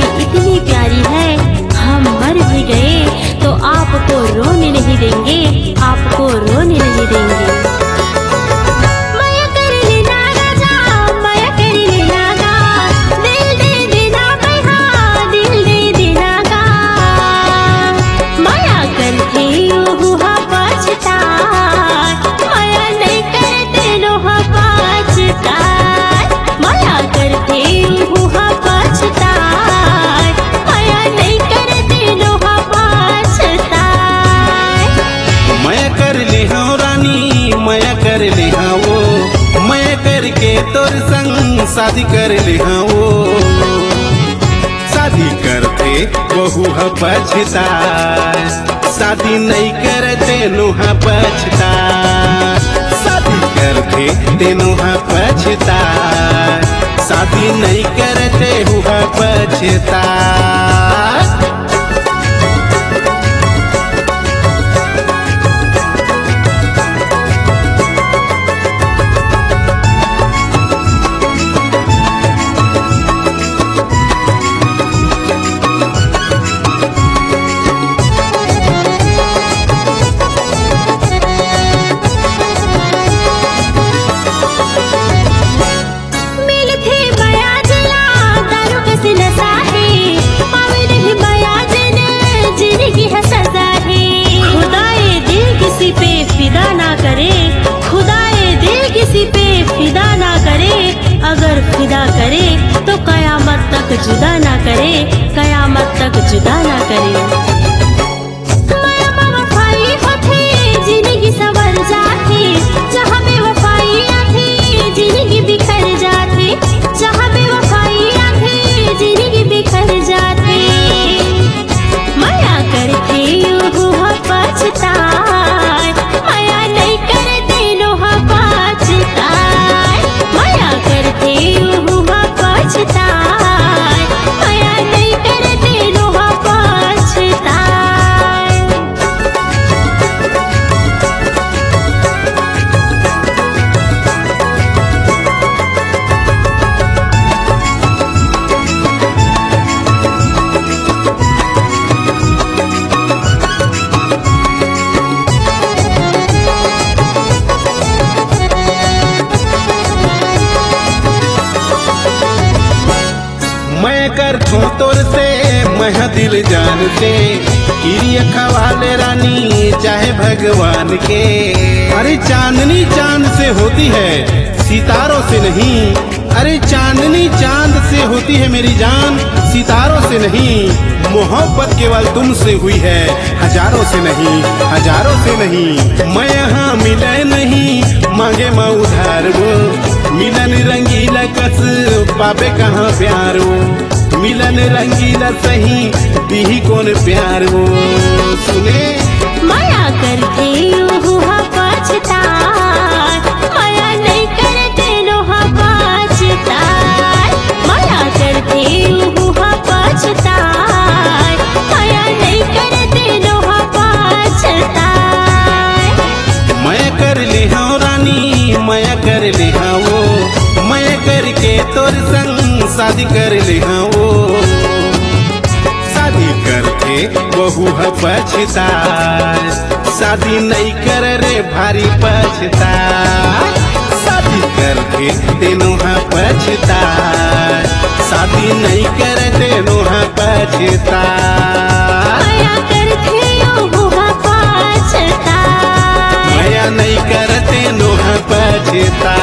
इतनी प्यारी है, हम मर भी गए तो आपको रोने नहीं देंगे, आपको रोने नहीं देंगे। तोर संग शादी कर ले हाँ वो शादी करते बहु ह पछता, शादी नहीं करते नुहा पछता, शादी करते तेनु हा पछता, शादी नहीं करते हुआ पछता। अगर फिदा करे तो कयामत तक जुदा ना करे, कयामत तक जुदा ना करे। जिंदगी संवर जाती, जहाँ बेवफाई आती जिंदगी बिखर जाती, जहाँ बेवफाई आती जिंदगी बिखर जाती। माया करके हुआ पछता, माया नहीं करते लोहा पछता, माया करते हुआ पछता, माया नहीं करते लोहा पछता। मैं कर तोर से मैं दिल जान से, किरिया खवाले रानी चाहे भगवान के। अरे चांदनी चांद से होती है सितारों से नहीं, अरे चांदनी चांद से होती है मेरी जान, सितारों से नहीं। मोहब्बत केवल तुमसे हुई है, हजारों से नहीं, हजारों से नहीं। मैं यहाँ मिले नहीं मांगे मैं उधार वो, मिलन रंगीला कस पापे कहाँ प्यार वो, मिलन रंगीला सही दी कौन प्यार वो। सुने माया करके हुआ पछता, माया नहीं करते लोहा पछता, माया करके हुआ पछता, माया नहीं करते लोहा पछता। मैं कर ले हाँ रानी, मैं कर ले हाँ वो, मैं करके तोर संग शादी कर ले हाँ वो, शादी करके बहु ह पछता, शादी नहीं कर रे भारी पछता, शादी करके तेनु हा पछता, शादी नहीं कर तेनु हा पछता। माया करके हुआ पछता, माया नहीं कर तेनु हा पछता।